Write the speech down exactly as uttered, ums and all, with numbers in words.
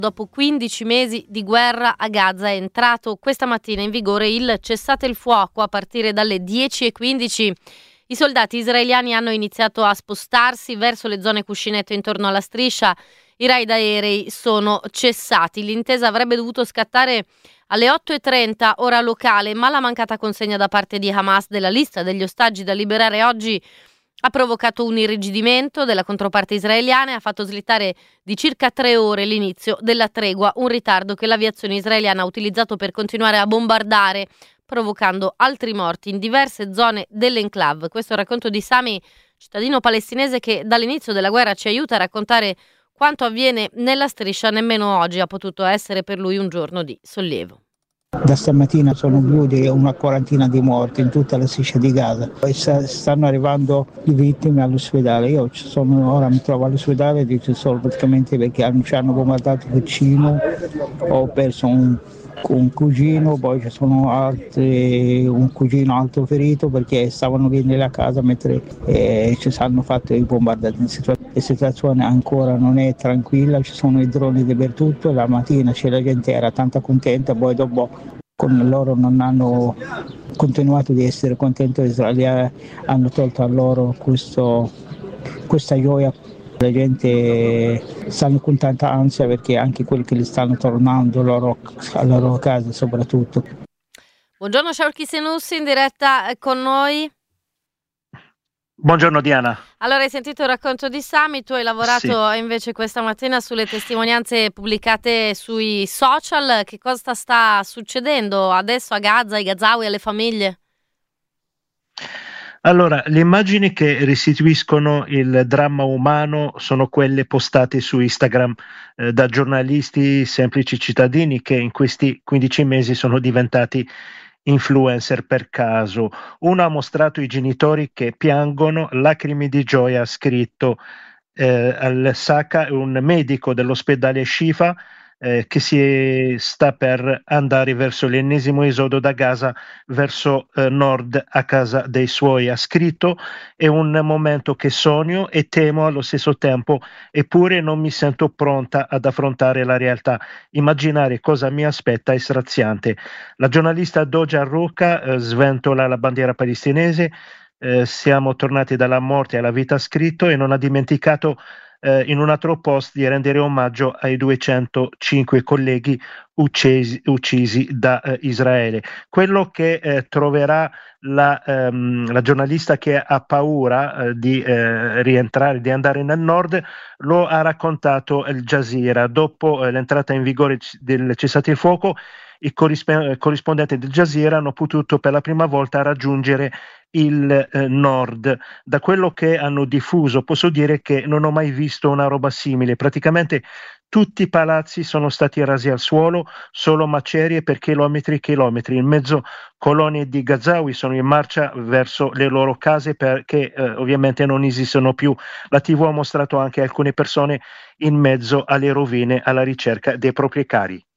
Dopo quindici mesi di guerra a Gaza è entrato questa mattina in vigore il cessate il fuoco a partire dalle dieci e quindici. I soldati israeliani hanno iniziato a spostarsi verso le zone cuscinetto intorno alla striscia. I raid aerei sono cessati. L'intesa avrebbe dovuto scattare alle otto e trenta ora locale, ma la mancata consegna da parte di Hamas della lista degli ostaggi da liberare oggi ha provocato un irrigidimento della controparte israeliana e ha fatto slittare di circa tre ore l'inizio della tregua, un ritardo che l'aviazione israeliana ha utilizzato per continuare a bombardare, provocando altri morti in diverse zone dell'enclave. Questo è il racconto di Sami, cittadino palestinese che dall'inizio della guerra ci aiuta a raccontare quanto avviene nella striscia. Nemmeno oggi ha potuto essere per lui un giorno di sollievo. Da stamattina sono più di una quarantina di morti in tutta la striscia di Gaza. Poi stanno arrivando le vittime all'ospedale. Io sono, ora mi trovo all'ospedale dice solo praticamente perché ci hanno bombardato vicino, ho perso un, un cugino, poi ci sono altri, un cugino altro ferito perché stavano lì nella casa mentre eh, ci hanno fatto i bombardamenti. La situazione ancora non è tranquilla, ci sono i droni dappertutto, la mattina c'è la gente era tanta contenta, poi dopo con loro non hanno continuato di essere contenti, Israele hanno tolto a loro questo, questa gioia. La gente sta con tanta ansia perché anche quelli che li stanno tornando loro, alla loro casa soprattutto. Buongiorno Shaul Senussi in diretta con noi. Buongiorno Diana. Allora, hai sentito il racconto di Sami, tu hai lavorato sì. invece questa mattina sulle testimonianze pubblicate sui social. Che cosa sta succedendo adesso a Gaza, ai Gazawi, alle famiglie? Allora, le immagini che restituiscono il dramma umano sono quelle postate su Instagram eh, da giornalisti, semplici cittadini che in questi quindici mesi sono diventati influencer per caso. Uno ha mostrato i genitori che piangono, lacrime di gioia, ha scritto eh, al-Saka, un medico dell'ospedale Shifa eh, che si sta per andare verso l'ennesimo esodo da Gaza verso eh, nord a casa dei suoi. Ha scritto: è un momento che sogno e temo allo stesso tempo, eppure non mi sento pronta ad affrontare la realtà. Immaginare cosa mi aspetta è straziante. La giornalista Doja Ruka eh, sventola la bandiera palestinese. Eh, siamo tornati dalla morte alla vita, scritto, e non ha dimenticato eh, in un altro post di rendere omaggio ai duecentocinque colleghi uccisi, uccisi da eh, Israele. Quello che eh, troverà la, ehm, la giornalista che ha paura eh, di eh, rientrare, di andare nel nord, lo ha raccontato Al Jazeera. Dopo eh, l'entrata in vigore del cessate il fuoco, i corrisp- corrispondenti del Jazeera hanno potuto per la prima volta raggiungere il eh, nord. Da quello che hanno diffuso posso dire che non ho mai visto una roba simile. Praticamente tutti i palazzi sono stati rasi al suolo, solo macerie per chilometri e chilometri. In mezzo colonie di Gazawi sono in marcia verso le loro case perché eh, ovviamente non esistono più. La tivù ha mostrato anche alcune persone in mezzo alle rovine alla ricerca dei propri cari.